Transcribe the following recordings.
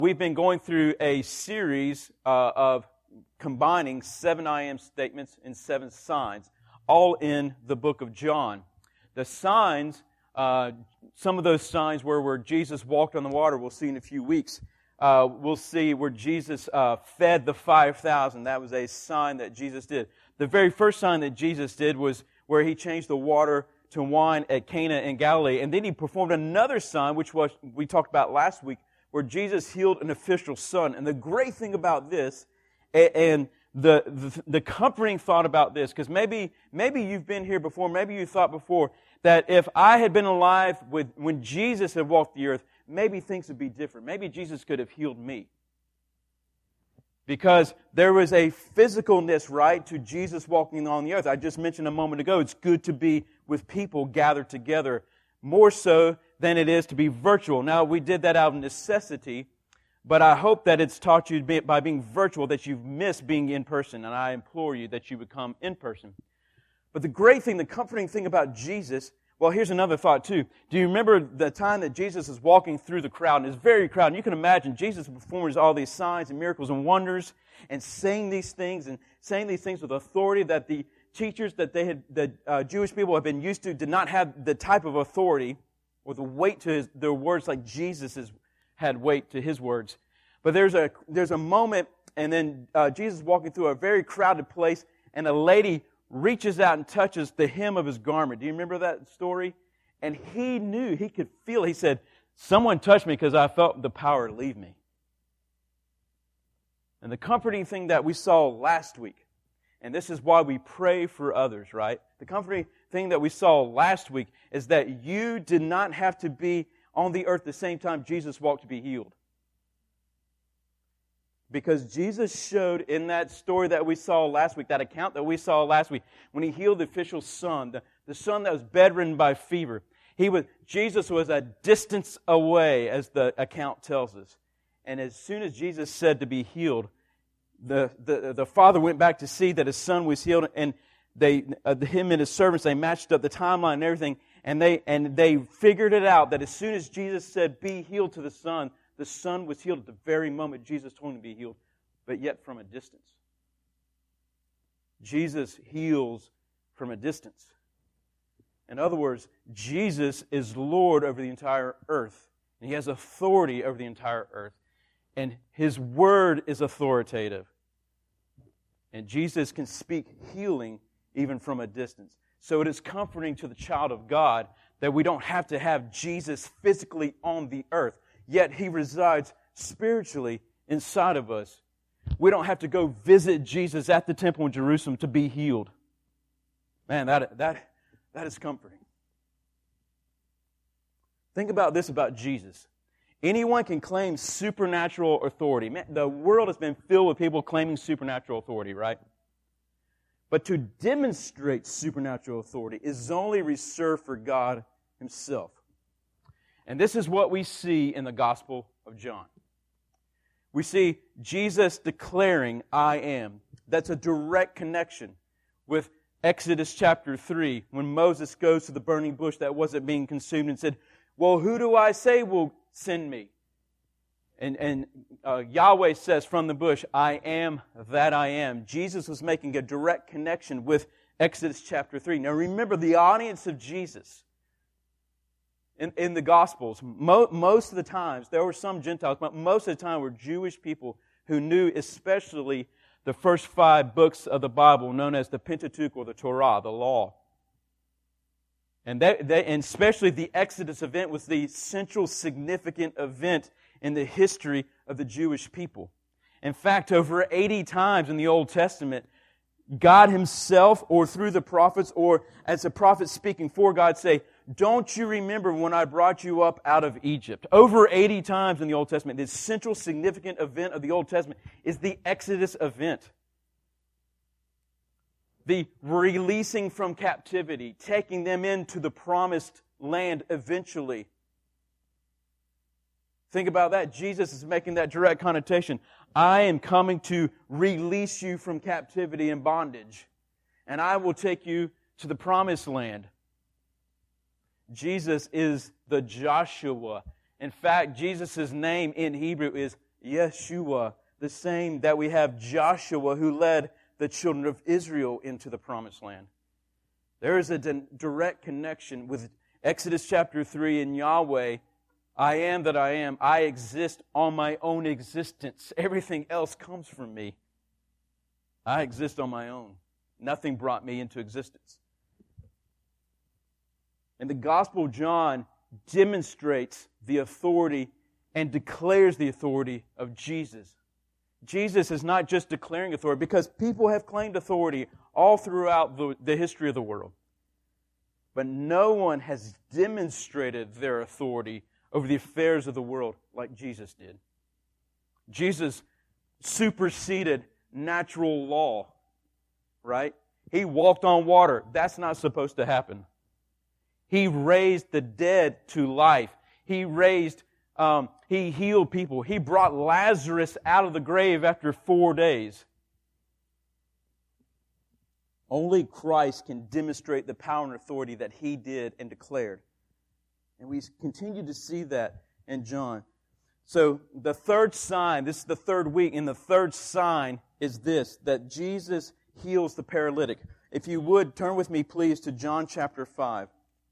We've been going through a series of combining 7 I am statements and 7 signs, all in the book of John. The signs, some of those signs where Jesus walked on the water, we'll see in a few weeks. We'll see where Jesus fed the 5,000. That was a sign that Jesus did. The very first sign that Jesus did was where He changed the water to wine at Cana in Galilee. And then He performed another sign, which was we talked about last week, where Jesus healed an official's son. And the great thing about this, and the comforting thought about this, because maybe you've been here before, maybe you thought before, that if I had been alive when Jesus had walked the earth, maybe things would be different. Maybe Jesus could have healed me. Because there was a physicalness, right, to Jesus walking on the earth. I just mentioned a moment ago, it's good to be with people gathered together, more so than it is to be virtual. Now, we did that out of necessity, but I hope that it's taught you by being virtual that you've missed being in person, and I implore you that you become in person. But the great thing, the comforting thing about Jesus, well, here's another thought too. Do you remember the time that Jesus is walking through the crowd, and it's very crowded, and you can imagine Jesus performs all these signs and miracles and wonders, and saying these things with authority that the teachers that the Jewish people have been used to did not have the type of authority or the weight to their words like Jesus had weight to His words. But there's a moment, and then Jesus is walking through a very crowded place, and a lady reaches out and touches the hem of His garment. Do you remember that story? And He knew, He could feel it. He said, "Someone touched me because I felt the power leave me." And the comforting thing that we saw last week, and this is why we pray for others, right? The comforting thing that we saw last week is that you did not have to be on the earth the same time Jesus walked to be healed. Because Jesus showed in that story that we saw last week, that account that we saw last week, when He healed the official's son, the son that was bedridden by fever, Jesus was a distance away, as the account tells us. And as soon as Jesus said to be healed, the father went back to see that his son was healed, and him and his servants, they matched up the timeline and everything, and they figured it out that as soon as Jesus said, "Be healed" to the son was healed at the very moment Jesus told him to be healed, but yet from a distance. Jesus heals from a distance. In other words, Jesus is Lord over the entire earth, and He has authority over the entire earth, and His word is authoritative. And Jesus can speak healing even from a distance. So it is comforting to the child of God that we don't have to have Jesus physically on the earth, yet He resides spiritually inside of us. We don't have to go visit Jesus at the temple in Jerusalem to be healed. Man, that is comforting. Think about this about Jesus. Anyone can claim supernatural authority. Man, the world has been filled with people claiming supernatural authority, right? But to demonstrate supernatural authority is only reserved for God Himself. And this is what we see in the Gospel of John. We see Jesus declaring, "I am." That's a direct connection with Exodus chapter 3, when Moses goes to the burning bush that wasn't being consumed and said, "Well, who do I say will send me?" And Yahweh says from the bush, "I am that I am." Jesus was making a direct connection with Exodus chapter 3. Now remember, the audience of Jesus in the Gospels, most of the times, there were some Gentiles, but most of the time were Jewish people who knew especially the first 5 books of the Bible, known as the Pentateuch or the Torah, the law. And especially the Exodus event was the central significant event in the history of the Jewish people. In fact, over 80 times in the Old Testament, God Himself, or through the prophets, or as a prophet speaking for God, say, "Don't you remember when I brought you up out of Egypt?" Over 80 times in the Old Testament, the central significant event of the Old Testament is the Exodus event. The releasing from captivity, taking them into the promised land eventually. Think about that. Jesus is making that direct connotation. I am coming to release you from captivity and bondage, and I will take you to the promised land. Jesus is the Joshua. In fact, Jesus' name in Hebrew is Yeshua, the same that we have Joshua who led the children of Israel into the promised land. There is a direct connection with Exodus chapter 3 and Yahweh. I am that I am. I exist on my own existence. Everything else comes from me. I exist on my own. Nothing brought me into existence. And the Gospel of John demonstrates the authority and declares the authority of Jesus. Jesus is not just declaring authority, because people have claimed authority all throughout the history of the world. But no one has demonstrated their authority over the affairs of the world like Jesus did. Jesus superseded natural law, right? He walked on water. That's not supposed to happen. He raised the dead to life. He healed people. He brought Lazarus out of the grave after 4 days. Only Christ can demonstrate the power and authority that He did and declared. And we continue to see that in John. So the third sign, this is the third week, and the third sign is this, that Jesus heals the paralytic. If you would, turn with me please to John chapter 5.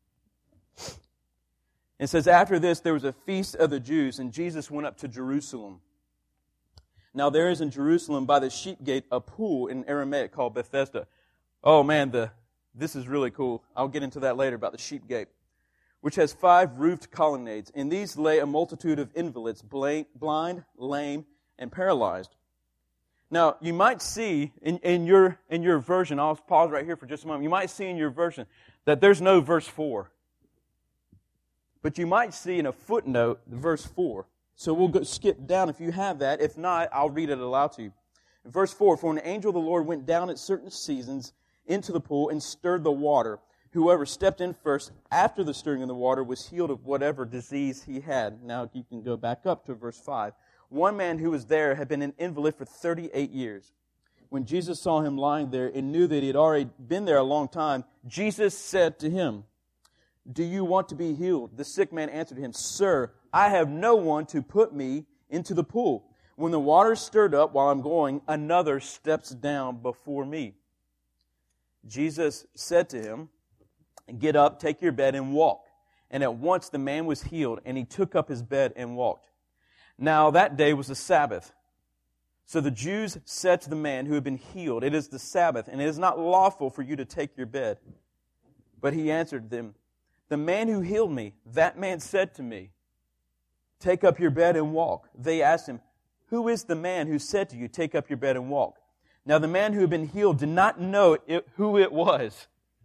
It says, after this there was a feast of the Jews, and Jesus went up to Jerusalem. Now there is in Jerusalem by the sheep gate a pool in Aramaic called Bethesda. Oh man, this is really cool. I'll get into that later about the sheep gate, which has 5 roofed colonnades. In these lay a multitude of invalids, blind, lame, and paralyzed. Now, you might see in your version, I'll pause right here for just a moment, you might see in your version that there's no verse 4. But you might see in a footnote verse 4. So we'll skip down if you have that. If not, I'll read it aloud to you. In verse 4, for an angel of the Lord went down at certain seasons into the pool and stirred the water. Whoever stepped in first after the stirring of the water was healed of whatever disease he had. Now you can go back up to verse 5. One man who was there had been an invalid for 38 years. When Jesus saw him lying there and knew that he had already been there a long time, Jesus said to him, do you want to be healed? The sick man answered him, Sir, I have no one to put me into the pool. When the water is stirred up while I'm going, another steps down before me. Jesus said to him, get up, take your bed, and walk. And at once the man was healed, and he took up his bed and walked. Now that day was the Sabbath. So the Jews said to the man who had been healed, it is the Sabbath, and it is not lawful for you to take your bed. But he answered them, the man who healed me, that man said to me, take up your bed and walk. They asked him, who is the man who said to you, take up your bed and walk? Now the man who had been healed did not know who it was,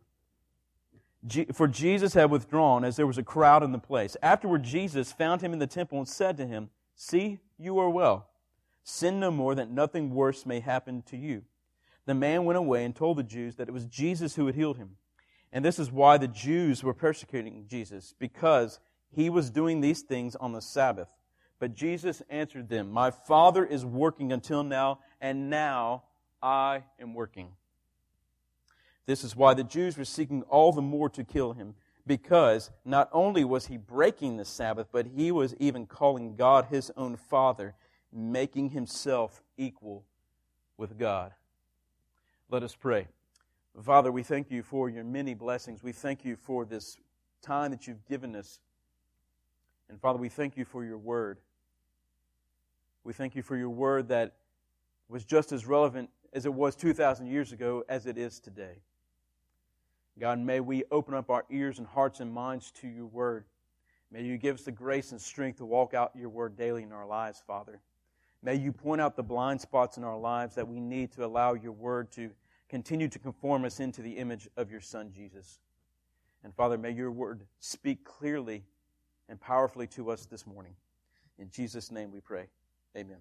for Jesus had withdrawn as there was a crowd in the place. Afterward Jesus found him in the temple and said to him, see, you are well. Sin no more, that nothing worse may happen to you. The man went away and told the Jews that it was Jesus who had healed him. And this is why the Jews were persecuting Jesus, because he was doing these things on the Sabbath. But Jesus answered them, my Father is working until now, and now I am working. This is why the Jews were seeking all the more to kill him, because not only was he breaking the Sabbath, but he was even calling God his own Father, making himself equal with God. Let us pray. Father, we thank you for your many blessings. We thank you for this time that you've given us. And Father, we thank you for your word. We thank you for your word that was just as relevant as it was 2,000 years ago as it is today. God, may we open up our ears and hearts and minds to your word. May you give us the grace and strength to walk out your word daily in our lives, Father. May you point out the blind spots in our lives that we need to allow your word to continue to conform us into the image of your Son, Jesus. And Father, may your word speak clearly and powerfully to us this morning. In Jesus' name we pray. Amen.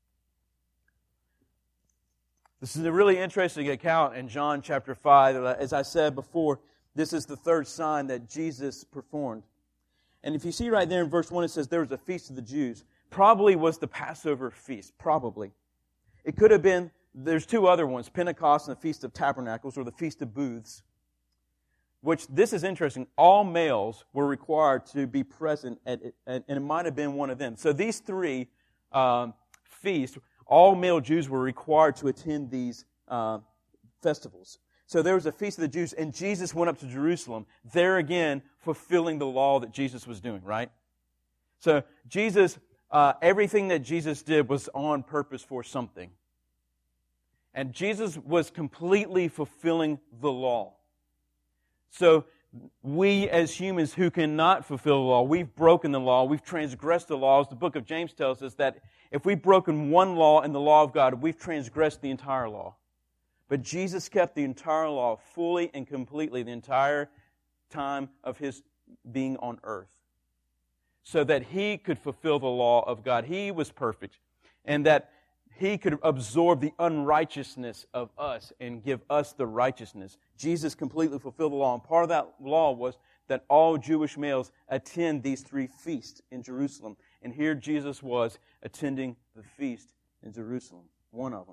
This is a really interesting account in John chapter 5. As I said before, this is the third sign that Jesus performed. And if you see right there in verse 1, it says there was a feast of the Jews. Probably was the Passover feast. Probably. It could have been, there's 2 other ones, Pentecost and the Feast of Tabernacles, or the Feast of Booths. Which, this is interesting, all males were required to be present, and it might have been one of them. So these 3 feast, all male Jews were required to attend these festivals. So there was a feast of the Jews, and Jesus went up to Jerusalem, there again fulfilling the law that Jesus was doing, right? So Jesus, everything that Jesus did was on purpose for something. And Jesus was completely fulfilling the law. So we as humans who cannot fulfill the law, we've broken the law, we've transgressed the laws. The book of James tells us that if we've broken one law in the law of God, we've transgressed the entire law. But Jesus kept the entire law fully and completely the entire time of His being on earth, so that He could fulfill the law of God. He was perfect, and that He could absorb the unrighteousness of us and give us the righteousness. Jesus completely fulfilled the law, and part of that law was that all Jewish males attend these 3 feasts in Jerusalem. And here Jesus was attending the feast in Jerusalem, one of them.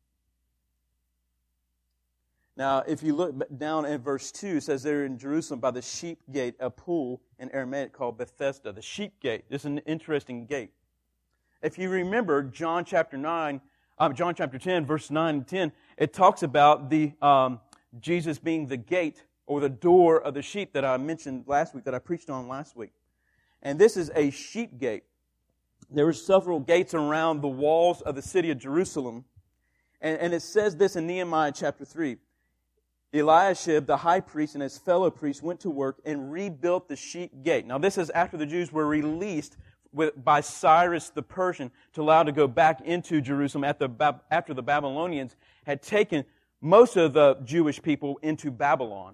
Now, if you look down at verse 2, it says there in Jerusalem by the sheep gate, a pool in Aramaic called Bethesda. The sheep gate. This is an interesting gate. If you remember John chapter 10, verse 9 and 10, it talks about the Jesus being the gate or the door of the sheep that I mentioned last week, that I preached on last week. And this is a sheep gate. There were several gates around the walls of the city of Jerusalem. And it says this in Nehemiah chapter 3. Eliashib, the high priest, and his fellow priests went to work and rebuilt the sheep gate. Now, this is after the Jews were released by Cyrus the Persian to allow to go back into Jerusalem after the Babylonians had taken most of the Jewish people into Babylon.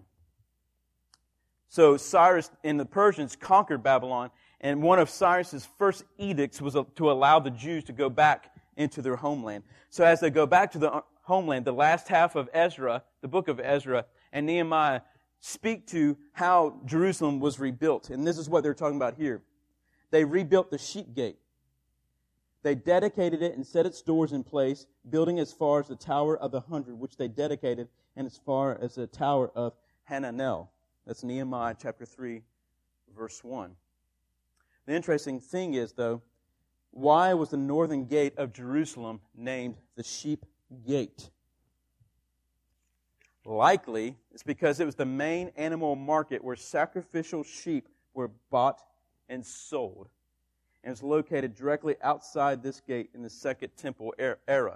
So Cyrus and the Persians conquered Babylon, and one of Cyrus's first edicts was to allow the Jews to go back into their homeland. So as they go back to the homeland, the last half of Ezra, the book of Ezra, and Nehemiah speak to how Jerusalem was rebuilt. And this is what they're talking about here. They rebuilt the sheep gate. They dedicated it and set its doors in place, building as far as the Tower of the 100, which they dedicated, and as far as the Tower of Hananel. That's Nehemiah chapter 3, verse 1. The interesting thing is, though, why was the northern gate of Jerusalem named the sheep gate? Likely, it's because it was the main animal market where sacrificial sheep were bought and sold. And it's located directly outside this gate in the Second Temple era.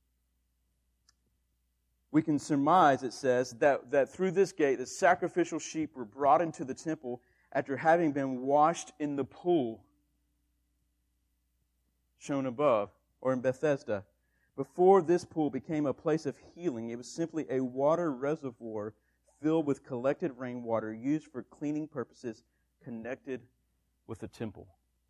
We can surmise, it says, that through this gate, the sacrificial sheep were brought into the temple after having been washed in the pool shown above, or in Bethesda. Before this pool became a place of healing, it was simply a water reservoir filled with collected rainwater used for cleaning purposes connected with the temple.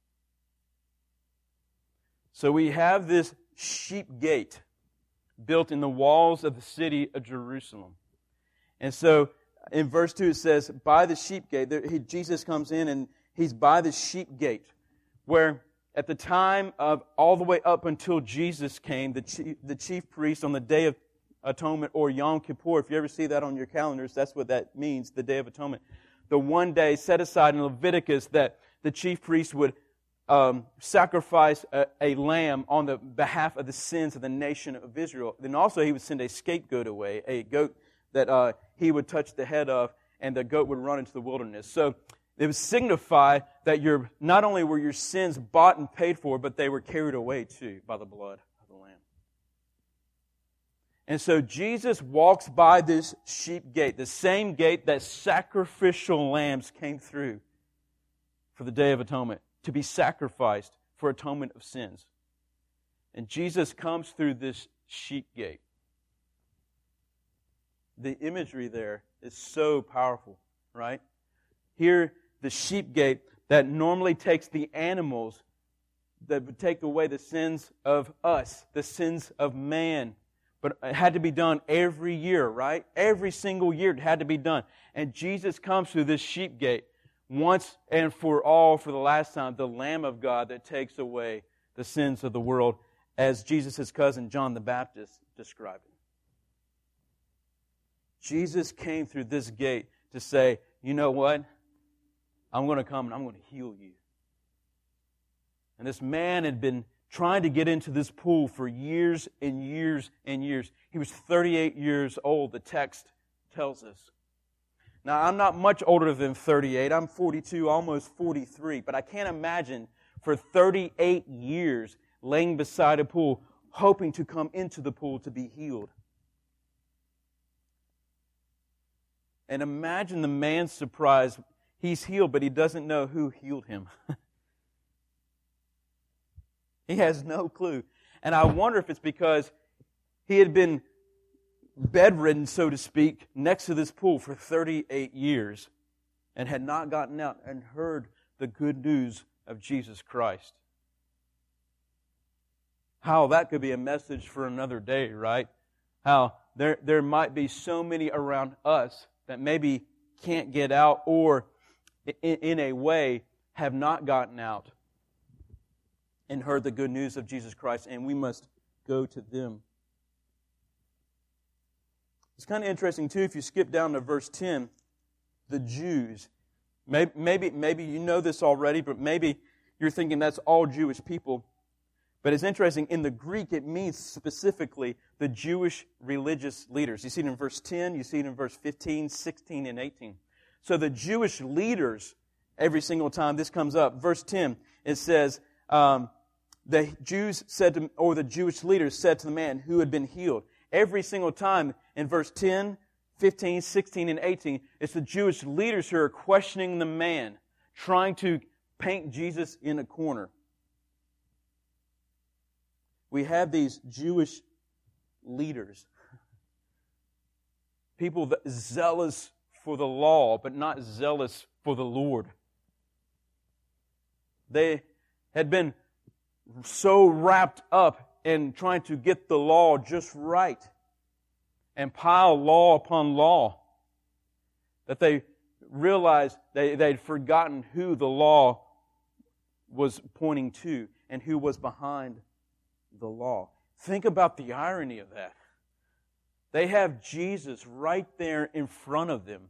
So we have this sheep gate built in the walls of the city of Jerusalem. And so in verse 2 it says, by the sheep gate, Jesus comes in and He's by the sheep gate, where at the time of all the way up until Jesus came, the chief priest on the Day of Atonement, or Yom Kippur, if you ever see that on your calendars, that's what that means, the Day of Atonement. The one day set aside in Leviticus that the chief priest would sacrifice a lamb on the behalf of the sins of the nation of Israel. Then also he would send a scapegoat away, a goat that he would touch the head of, and the goat would run into the wilderness. So it would signify that not only were your sins bought and paid for, but they were carried away too by the blood of the Lamb. And so Jesus walks by this sheep gate, the same gate that sacrificial lambs came through for the Day of Atonement, to be sacrificed for atonement of sins. And Jesus comes through this sheep gate. The imagery there is so powerful, right? Here, the sheep gate that normally takes the animals that would take away the sins of us, the sins of man. But it had to be done every year, right? Every single year it had to be done. And Jesus comes through this sheep gate once and for all, for the last time, the Lamb of God that takes away the sins of the world, as Jesus' cousin John the Baptist described it. Jesus came through this gate to say, you know what? I'm going to come and I'm going to heal you. And this man had been trying to get into this pool for years and years and years. He was 38 years old, the text tells us. Now, I'm not much older than 38. I'm 42, almost 43. But I can't imagine for 38 years laying beside a pool, hoping to come into the pool to be healed. And imagine the man's surprise. He's healed, but he doesn't know who healed him. He has no clue. And I wonder if it's because he had been bedridden, so to speak, next to this pool for 38 years and had not gotten out and heard the good news of Jesus Christ. How that could be a message for another day, right? How there might be so many around us that maybe can't get out or in a way have not gotten out and heard the good news of Jesus Christ, and we must go to them. It's kind of interesting, too, if you skip down to verse 10, the Jews. Maybe you know this already, but maybe you're thinking that's all Jewish people. But it's interesting, in the Greek, it means specifically the Jewish religious leaders. You see it in verse 10, you see it in verse 15, 16, and 18. So the Jewish leaders, every single time this comes up, verse 10, it says, the Jews said to, or the Jewish leaders said to the man who had been healed. Every single time in verse 10, 15, 16, and 18, it's the Jewish leaders who are questioning the man, trying to paint Jesus in a corner. We have these Jewish leaders, people that zealous for the law, but not zealous for the Lord. They had been so wrapped up in trying to get the law just right and pile law upon law that they realized they'd forgotten who the law was pointing to and who was behind the law. Think about the irony of that. They have Jesus right there in front of them.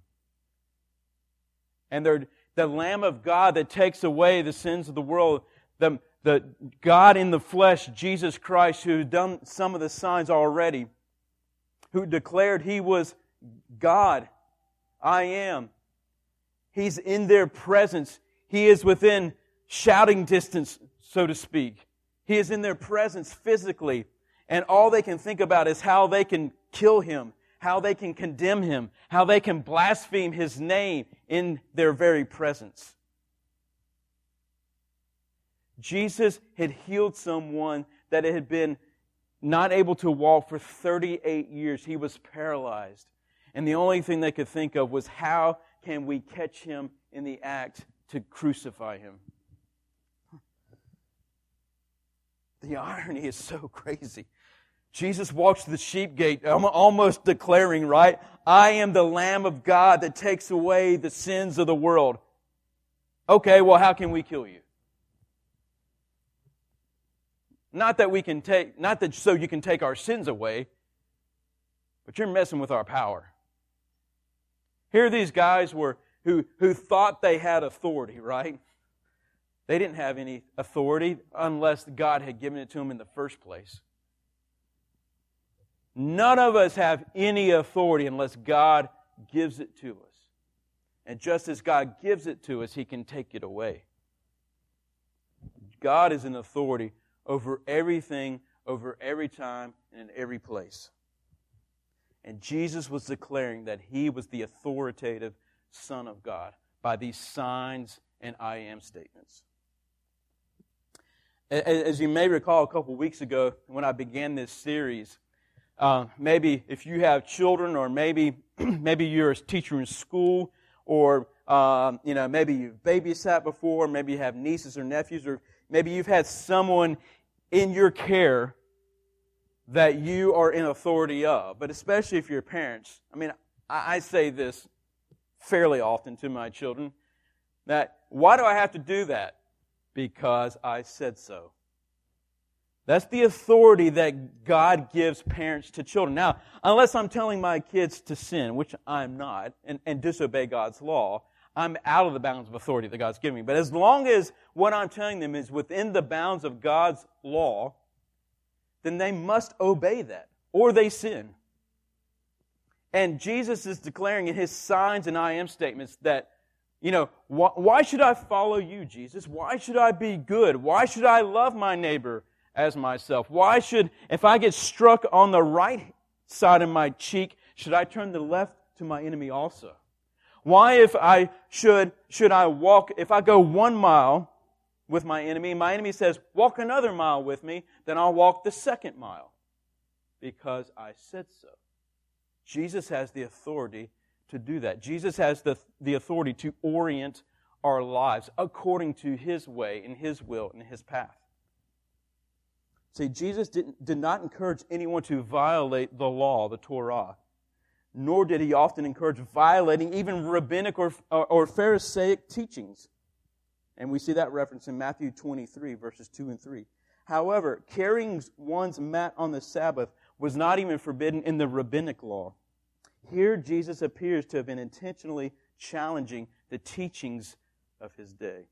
And they're the Lamb of God that takes away the sins of the world, the God in the flesh, Jesus Christ, who had done some of the signs already, who declared He was God. I am. He's in their presence. He is within shouting distance, so to speak. He is in their presence physically. And all they can think about is how they can kill Him, how they can condemn Him, how they can blaspheme His name in their very presence. Jesus had healed someone that had been not able to walk for 38 years. He was paralyzed. And the only thing they could think of was, how can we catch Him in the act to crucify Him? The irony is so crazy. Jesus walks the sheep gate, almost declaring, right, I am the Lamb of God that takes away the sins of the world. Okay, well, how can we kill you? Not that so you can take our sins away, but you're messing with our power. Here these guys were who thought they had authority, right? They didn't have any authority unless God had given it to them in the first place. None of us have any authority unless God gives it to us. And just as God gives it to us, He can take it away. God is an authority over everything, over every time, and in every place. And Jesus was declaring that He was the authoritative Son of God by these signs and I am statements. As you may recall, a couple weeks ago when I began this series, maybe if you have children, or maybe you're a teacher in school, or maybe you've babysat before, maybe you have nieces or nephews, or maybe you've had someone in your care that you are in authority of. But especially if you're parents, I say this fairly often to my children, that why do I have to do that? Because I said so. That's the authority that God gives parents to children. Now, unless I'm telling my kids to sin, which I'm not, and disobey God's law, I'm out of the bounds of authority that God's given me. But as long as what I'm telling them is within the bounds of God's law, then they must obey that, or they sin. And Jesus is declaring in His signs and I am statements that, why should I follow you, Jesus? Why should I be good? Why should I love my neighbor as myself? Why should, if I get struck on the right side of my cheek, should I turn the left to my enemy also? Why if I should I walk, if I go 1 mile with my enemy says, walk another mile with me, then I'll walk the 2nd mile because I said so. Jesus has the authority to do that. Jesus has the authority to orient our lives according to His way and His will and His path. See, Jesus did not encourage anyone to violate the law, the Torah, nor did He often encourage violating even rabbinic or Pharisaic teachings. And we see that reference in Matthew 23, verses 2 and 3. However, carrying one's mat on the Sabbath was not even forbidden in the rabbinic law. Here, Jesus appears to have been intentionally challenging the teachings of His day.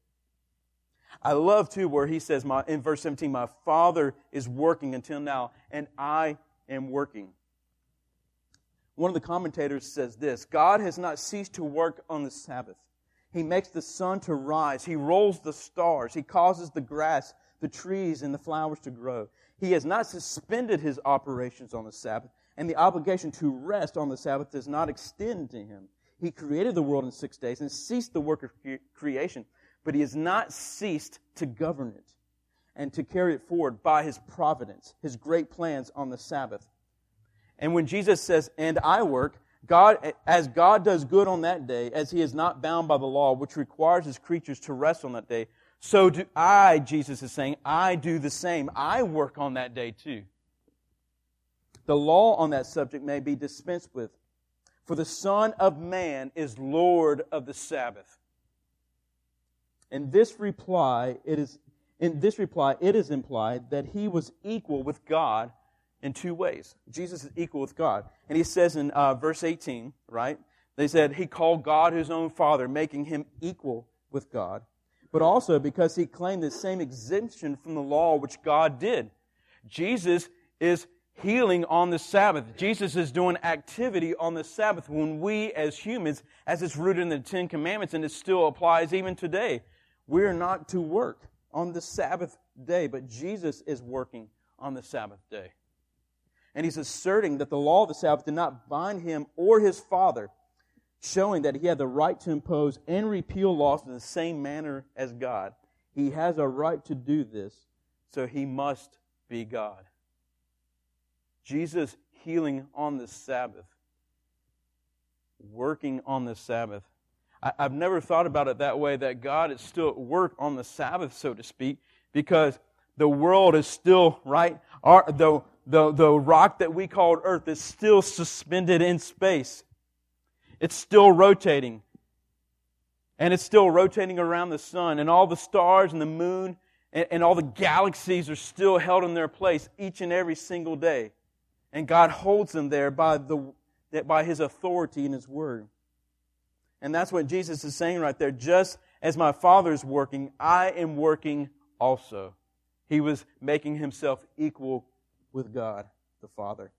I love, too, where He says in verse 17, my Father is working until now, and I am working. One of the commentators says this, God has not ceased to work on the Sabbath. He makes the sun to rise. He rolls the stars. He causes the grass, the trees, and the flowers to grow. He has not suspended His operations on the Sabbath, and the obligation to rest on the Sabbath does not extend to Him. He created the world in 6 days and ceased the work of creation, but He has not ceased to govern it and to carry it forward by His providence, His great plans on the Sabbath. And when Jesus says, and I work, as God does good on that day, as He is not bound by the law, which requires His creatures to rest on that day, so do I, Jesus is saying, I do the same. I work on that day too. The law on that subject may be dispensed with, for the Son of Man is Lord of the Sabbath. In this reply, it is implied that He was equal with God in 2 ways. Jesus is equal with God. And He says in verse 18, right? They said He called God His own Father, making Him equal with God. But also because He claimed the same exemption from the law which God did. Jesus is healing on the Sabbath. Jesus is doing activity on the Sabbath when we as humans, as it's rooted in the 10 Commandments, and it still applies even today, we're not to work on the Sabbath day, but Jesus is working on the Sabbath day. And He's asserting that the law of the Sabbath did not bind Him or His Father, showing that He had the right to impose and repeal laws in the same manner as God. He has a right to do this, so He must be God. Jesus healing on the Sabbath, working on the Sabbath. I've never thought about it that way, that God is still at work on the Sabbath, so to speak, because the world is still, right, the rock that we call Earth is still suspended in space. It's still rotating. And it's still rotating around the sun. And all the stars and the moon and all the galaxies are still held in their place each and every single day. And God holds them there by His authority and His Word. And that's what Jesus is saying right there. Just as my Father is working, I am working also. He was making Himself equal with God the Father.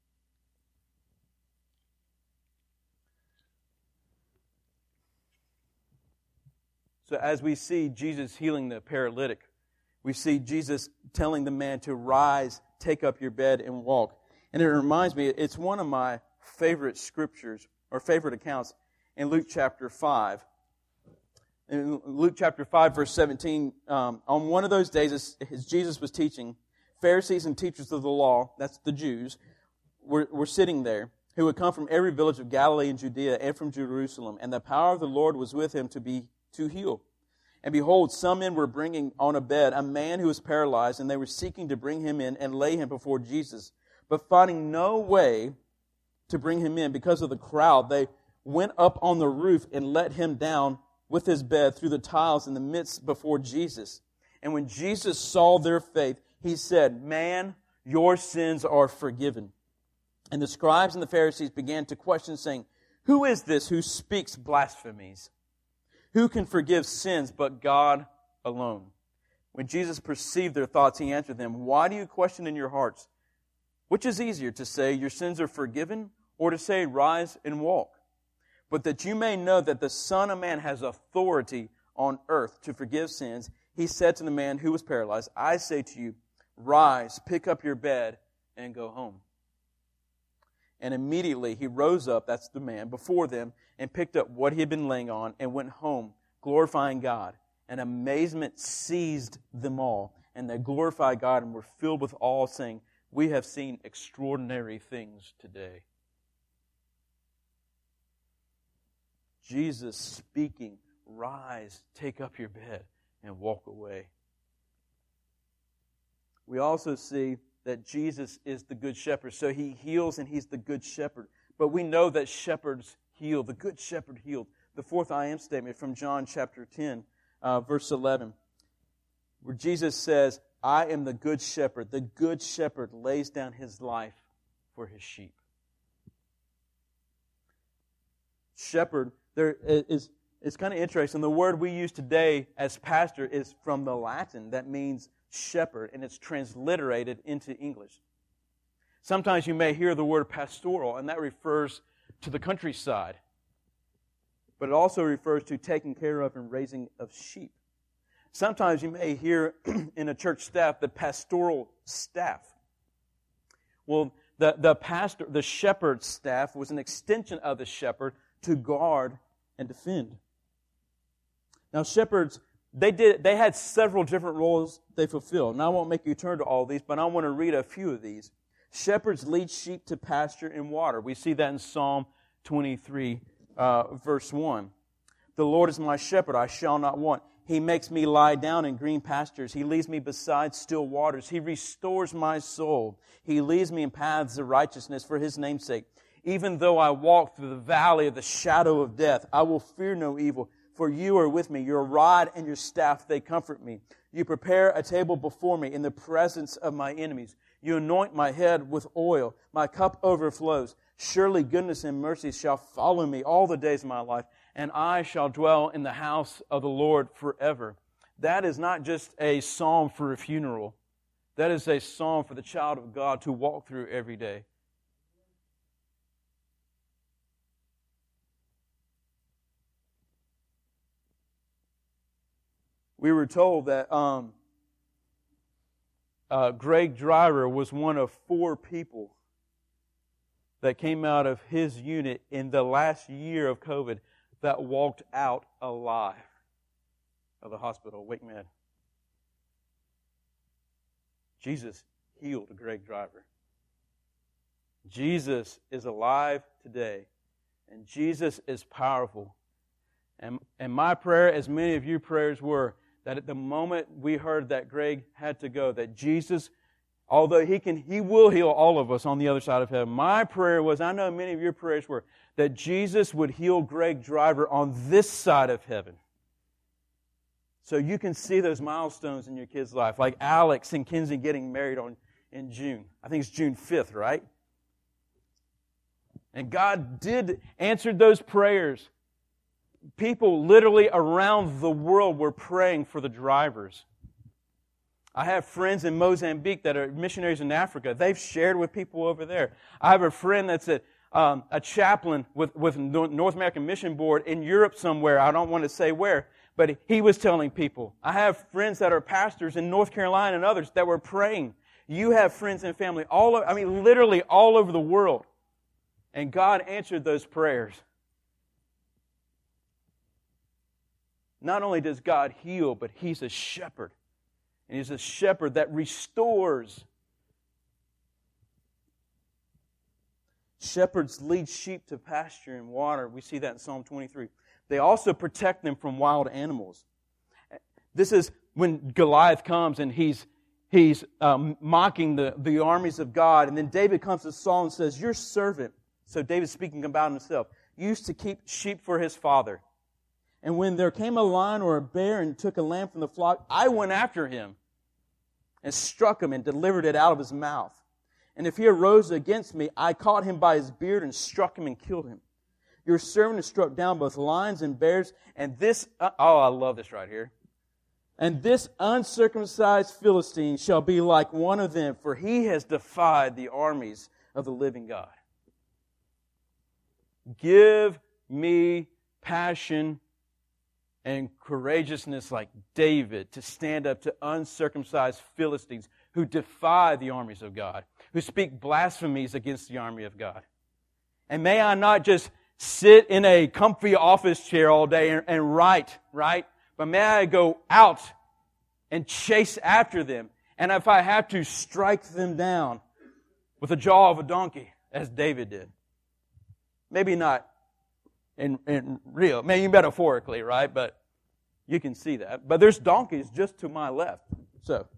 So as we see Jesus healing the paralytic, we see Jesus telling the man to rise, take up your bed, and walk. And it reminds me, it's one of my favorite scriptures, or favorite accounts, in Luke chapter 5. In Luke chapter 5, verse 17, on one of those days, as Jesus was teaching, Pharisees and teachers of the law, that's the Jews, were sitting there, who had come from every village of Galilee and Judea and from Jerusalem. And the power of the Lord was with Him to heal. And behold, some men were bringing on a bed a man who was paralyzed, and they were seeking to bring him in and lay him before Jesus. But finding no way to bring him in because of the crowd, they went up on the roof and let him down with his bed through the tiles in the midst before Jesus. And when Jesus saw their faith, He said, "Man, your sins are forgiven." And the scribes and the Pharisees began to question, saying, "Who is this who speaks blasphemies? Who can forgive sins but God alone? When Jesus perceived their thoughts, He answered them, why do you question in your hearts? Which is easier, to say, your sins are forgiven, or to say, rise and walk? But that you may know that the Son of Man has authority on earth to forgive sins, He said to the man who was paralyzed, I say to you, rise, pick up your bed, and go home. And immediately he rose up, that's the man, before them, and picked up what he had been laying on, and went home, glorifying God. And amazement seized them all, and they glorified God and were filled with awe, saying, we have seen extraordinary things today. Jesus speaking, rise, take up your bed, and walk away. We also see that Jesus is the good shepherd. So He heals and He's the good shepherd. But we know that shepherds heal. The good shepherd healed. The fourth I am statement from John chapter 10, verse 11, where Jesus says, I am the good shepherd. The good shepherd lays down his life for his sheep. Shepherd, it's kind of interesting. The word we use today as pastor is from the Latin. That means shepherd, and it's transliterated into English. Sometimes you may hear the word pastoral, and that refers to the countryside. But it also refers to taking care of and raising of sheep. Sometimes you may hear in a church staff the pastoral staff. Well, the shepherd's staff was an extension of the shepherd to guard and defend. Now, shepherds, they had several different roles they fulfilled. Now, I won't make you turn to all these, but I want to read a few of these. Shepherds lead sheep to pasture and water. We see that in Psalm 23, verse 1. The Lord is my shepherd, I shall not want. He makes me lie down in green pastures. He leads me beside still waters. He restores my soul. He leads me in paths of righteousness for His name's sake. Even though I walk through the valley of the shadow of death, I will fear no evil, for you are with me. Your rod and your staff, they comfort me. You prepare a table before me in the presence of my enemies. You anoint my head with oil. My cup overflows. Surely goodness and mercy shall follow me all the days of my life, and I shall dwell in the house of the Lord forever. That is not just a psalm for a funeral. That is a psalm for the child of God to walk through every day. We were told that Greg Driver was one of 4 people that came out of his unit in the last year of COVID that walked out alive of the hospital, WakeMed. Jesus healed Greg Driver. Jesus is alive today, and Jesus is powerful. And my prayer, as many of your prayers were, that at the moment we heard that Greg had to go, that Jesus, although He will heal all of us on the other side of heaven. My prayer was, I know many of your prayers were, that Jesus would heal Greg Driver on this side of heaven. So you can see those milestones in your kid's life, like Alex and Kinsey getting married in June. I think it's June 5th, right? And God did answer those prayers. People literally around the world were praying for the drivers. I have friends in Mozambique that are missionaries in Africa. They've shared with people over there. I have a friend that's a chaplain with North American Mission Board in Europe somewhere. I don't want to say where, but he was telling people. I have friends that are pastors in North Carolina and others that were praying. You have friends and family literally all over the world. And God answered those prayers. Not only does God heal, but He's a shepherd. And He's a shepherd that restores. Shepherds lead sheep to pasture and water. We see that in Psalm 23. They also protect them from wild animals. This is when Goliath comes and he's mocking the armies of God. And then David comes to Saul and says, your servant, so David's speaking about himself, used to keep sheep for his father. And when there came a lion or a bear and took a lamb from the flock, I went after him and struck him and delivered it out of his mouth. And if he arose against me, I caught him by his beard and struck him and killed him. Your servant has struck down both lions and bears, and this, I love this right here. And this uncircumcised Philistine shall be like one of them, for he has defied the armies of the living God. Give me passion and courageousness like David to stand up to uncircumcised Philistines who defy the armies of God, who speak blasphemies against the army of God. And may I not just sit in a comfy office chair all day and write, right? But may I go out and chase after them. And if I have to, strike them down with the jaw of a donkey, as David did. Maybe not in real, maybe metaphorically, right? But you can see that. But there's donkeys just to my left. So,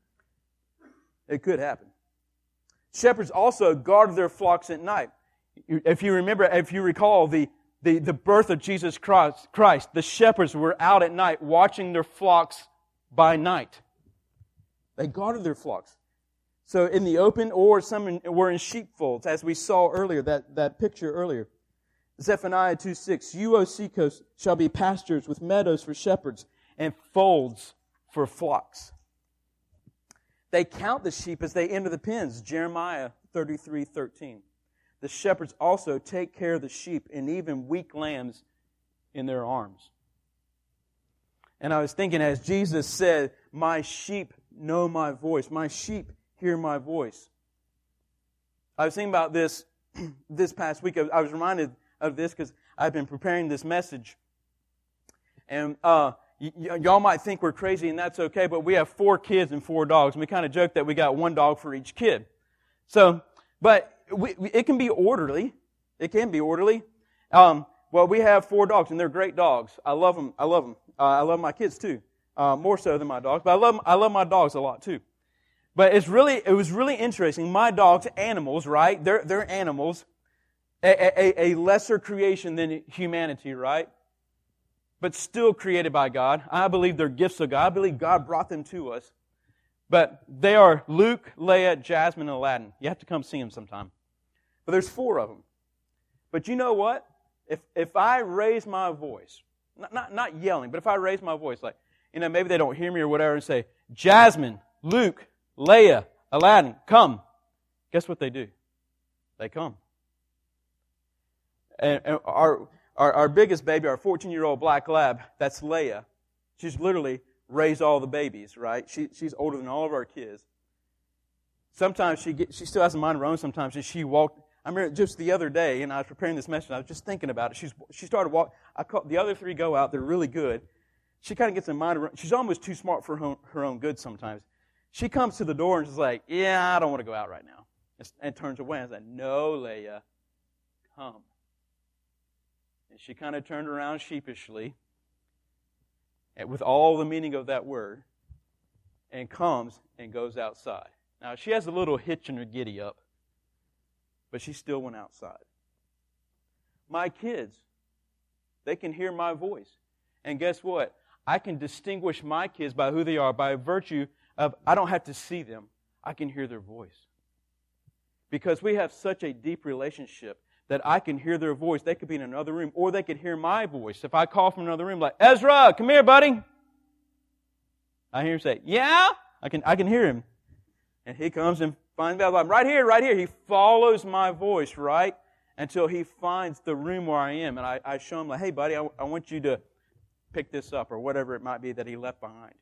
it could happen. Shepherds also guarded their flocks at night. If you recall the birth of Jesus Christ, the shepherds were out at night watching their flocks by night. They guarded their flocks. So in the open, or some were in sheepfolds, as we saw earlier, that picture earlier. Zephaniah 2:6, you, O seacoast, shall be pastures with meadows for shepherds and folds for flocks. They count the sheep as they enter the pens, Jeremiah 33:13. The shepherds also take care of the sheep and even weak lambs in their arms. And I was thinking, as Jesus said, my sheep know my voice. My sheep hear my voice. I was thinking about this past week. I was reminded of this because I've been preparing this message. And y'all might think we're crazy, and that's okay, but we have 4 kids and 4 dogs. And we kind of joke that we got 1 dog for each kid. But it can be orderly. It can be orderly. Well, we have 4 dogs, and they're great dogs. I love them. I love my kids too, more so than my dogs. But I love my dogs a lot too. But it was really interesting. My dogs, animals, right? They're animals, a lesser creation than humanity, right? But still created by God. I believe they're gifts of God. I believe God brought them to us. But they are Luke, Leia, Jasmine, and Aladdin. You have to come see them sometime. But there's 4 of them. But you know what? If I raise my voice, not yelling, but if I raise my voice, like, maybe they don't hear me or whatever, and say, Jasmine, Luke, Leia, Aladdin, come. Guess what they do? They come. And our biggest baby, our 14-year-old black lab, that's Leia. She's literally raised all the babies, right? She's older than all of our kids. Sometimes she still has a mind of her own sometimes, and she walked. I remember just the other day, and I was preparing this message, I was just thinking about it. She started walking. The other 3 go out. They're really good. She kind of gets in mind of her own. She's almost too smart for her own good sometimes. She comes to the door and she's like, yeah, I don't want to go out right now. And turns away. And I said, no, Leia, come. And she kind of turned around sheepishly, with all the meaning of that word, and comes and goes outside. Now, she has a little hitch in her giddy up, but she still went outside. My kids, they can hear my voice. And guess what? I can distinguish my kids by who they are, by virtue of, I don't have to see them. I can hear their voice. Because we have such a deep relationship that I can hear their voice. They could be in another room, or they could hear my voice. If I call from another room, like, Ezra, come here, buddy. I hear him say, yeah? I can hear him. And he comes and finds me. I'm right here. He follows my voice, right? Until he finds the room where I am. And I show him, like, hey, buddy, I want you to pick this up, or whatever it might be that he left behind.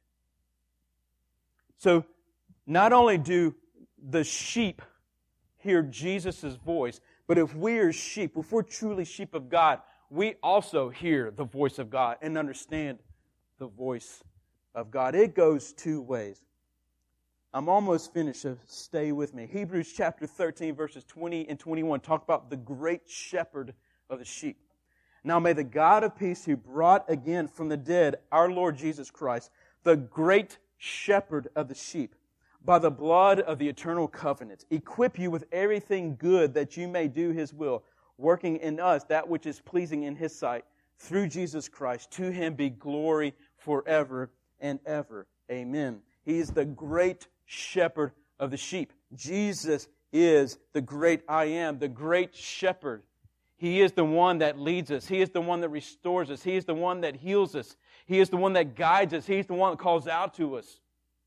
So, not only do the sheep hear Jesus' voice, but if we are sheep, if we're truly sheep of God, we also hear the voice of God and understand the voice of God. It goes 2 ways. I'm almost finished, so stay with me. Hebrews chapter 13, verses 20 and 21 talk about the great shepherd of the sheep. Now may the God of peace, who brought again from the dead our Lord Jesus Christ, the great shepherd of the sheep, by the blood of the eternal covenant, equip you with everything good that you may do His will, working in us that which is pleasing in His sight, through Jesus Christ. To Him be glory forever and ever. Amen. He is the great shepherd of the sheep. Jesus is the great I am, the great shepherd. He is the one that leads us. He is the one that restores us. He is the one that heals us. He is the one that guides us. He's the one that calls out to us.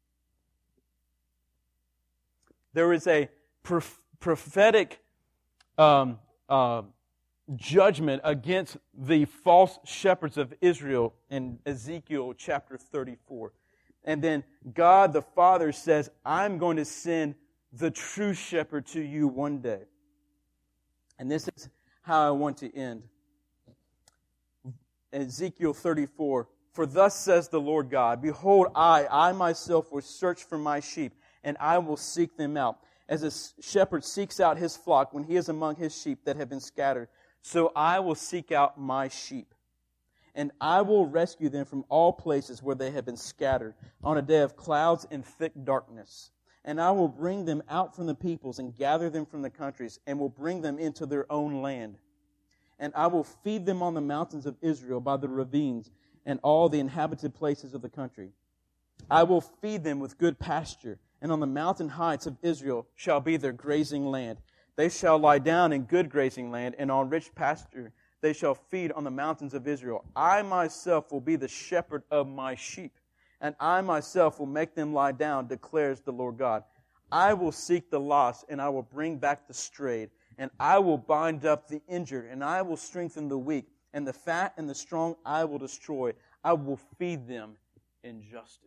There is a prophetic judgment against the false shepherds of Israel in Ezekiel chapter 34. And then God the Father says, I'm going to send the true shepherd to you one day. And this is how I want to end. Ezekiel 34, for thus says the Lord God, behold, I myself will search for my sheep, and I will seek them out. As a shepherd seeks out his flock when he is among his sheep that have been scattered, so I will seek out my sheep. And I will rescue them from all places where they have been scattered on a day of clouds and thick darkness. And I will bring them out from the peoples and gather them from the countries and will bring them into their own land. And I will feed them on the mountains of Israel by the ravines and all the inhabited places of the country. I will feed them with good pasture, and on the mountain heights of Israel shall be their grazing land. They shall lie down in good grazing land, and on rich pasture they shall feed on the mountains of Israel. I myself will be the shepherd of my sheep, and I myself will make them lie down, declares the Lord God. I will seek the lost, and I will bring back the strayed, and I will bind up the injured, and I will strengthen the weak, and the fat and the strong I will destroy. I will feed them in justice.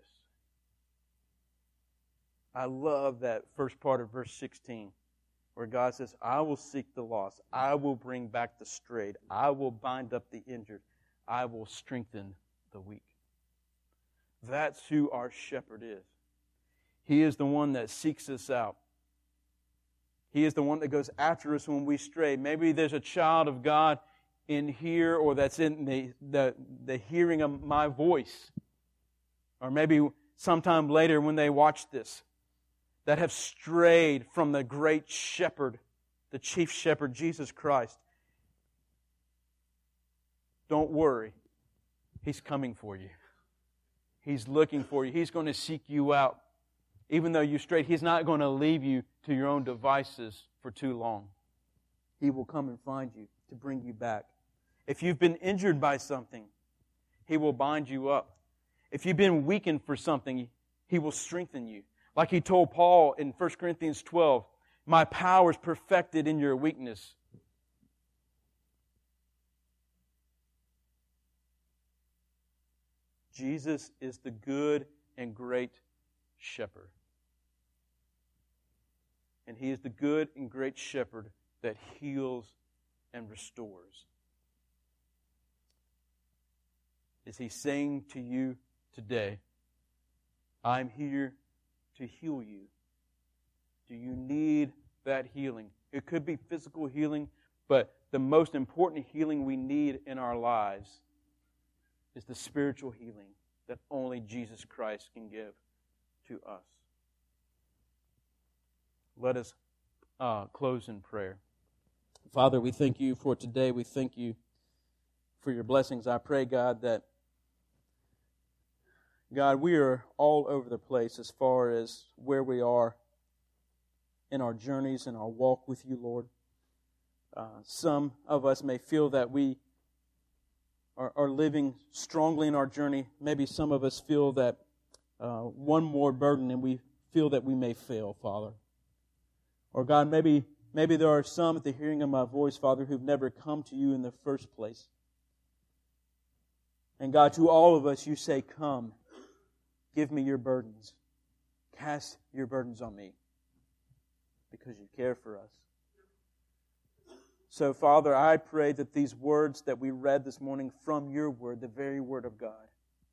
I love that first part of verse 16, where God says, I will seek the lost, I will bring back the strayed, I will bind up the injured, I will strengthen the weak. That's who our shepherd is. He is the one that seeks us out. He is the one that goes after us when we stray. Maybe there's a child of God in here, or that's in the hearing of my voice. Or maybe sometime later when they watch this, that have strayed from the great shepherd, the chief shepherd, Jesus Christ. Don't worry. He's coming for you. He's looking for you. He's going to seek you out. Even though you strayed, He's not going to leave you to your own devices for too long. He will come and find you to bring you back. If you've been injured by something, He will bind you up. If you've been weakened for something, He will strengthen you. Like He told Paul in 1 Corinthians 12, my power is perfected in your weakness. Jesus is the good and great shepherd. And He is the good and great shepherd that heals and restores. Is He saying to you today, I'm here to heal you? Do you need that healing? It could be physical healing, but the most important healing we need in our lives is the spiritual healing that only Jesus Christ can give to us. Let us close in prayer. Father, we thank You for today. We thank You for Your blessings. I pray, God, that God, we are all over the place as far as where we are in our journeys and our walk with You, Lord. Some of us may feel that we are living strongly in our journey. Maybe some of us feel that one more burden and we feel that we may fail, Father. Or God, maybe there are some at the hearing of my voice, Father, who've never come to You in the first place. And God, to all of us, You say, come, give me your burdens. Cast your burdens on me because You care for us. So, Father, I pray that these words that we read this morning from Your Word, the very Word of God,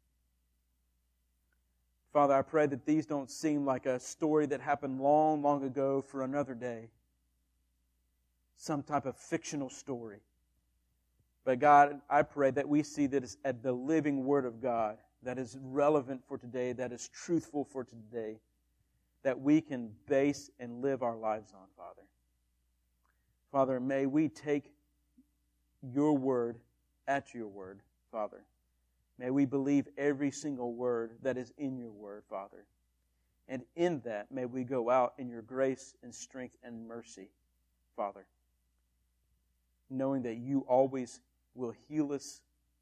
Father, I pray that these don't seem like a story that happened long, long ago for another day. Some type of fictional story. But God, I pray that we see that it's at the living Word of God that is relevant for today, that is truthful for today, that we can base and live our lives on, Father. Father, may we take Your Word at Your word, Father. May we believe every single word that is in Your Word, Father. And in that, may we go out in Your grace and strength and mercy, Father. knowing that you always will heal us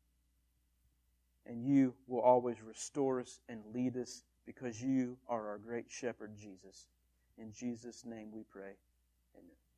and you will always restore us and lead us because you are our great shepherd, Jesus. In Jesus' name we pray. Amen.